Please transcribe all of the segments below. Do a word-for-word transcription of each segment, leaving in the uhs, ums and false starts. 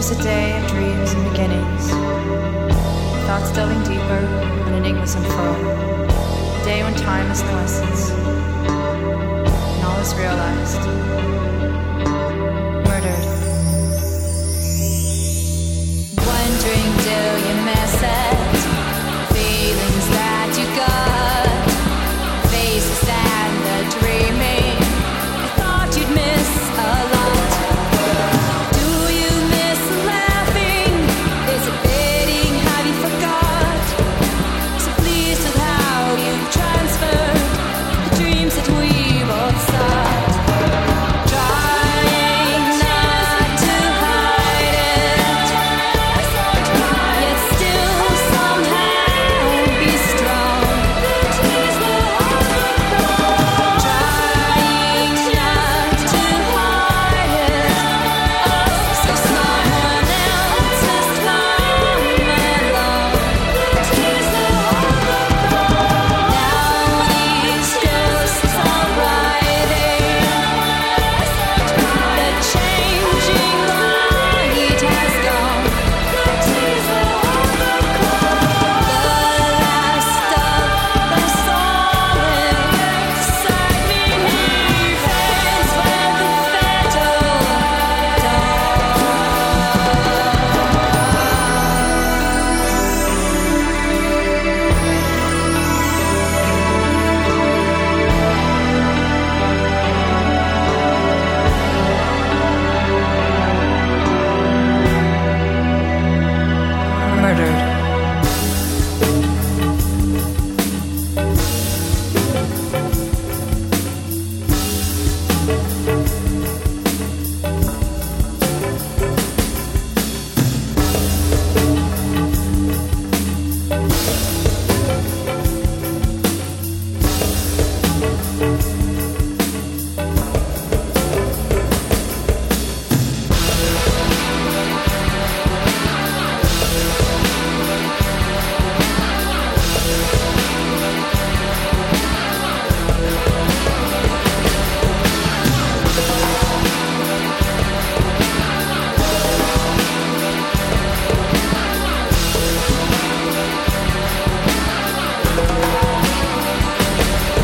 was a day of dreams and beginnings, thoughts delving deeper when enigmas unfurl. A day when time is no essence, and all is realized. Murdered. Wondering, do you miss it? Feelings that you got, faces and the dreaming. I thought you'd miss a lot. Do you miss laughing? Is it fading? Have you forgot? So pleased with how you've transferred the dreams that we both sought. Trying not to hide it, yet still somehow be strong. Trying not to hide it, so someone else has come along. Now these ghosts are writing, the changing light has gone. The last of the solid Sardini fades when the fatal Murdered.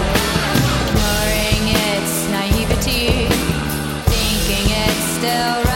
Ignoring its naivety, thinking it's still right.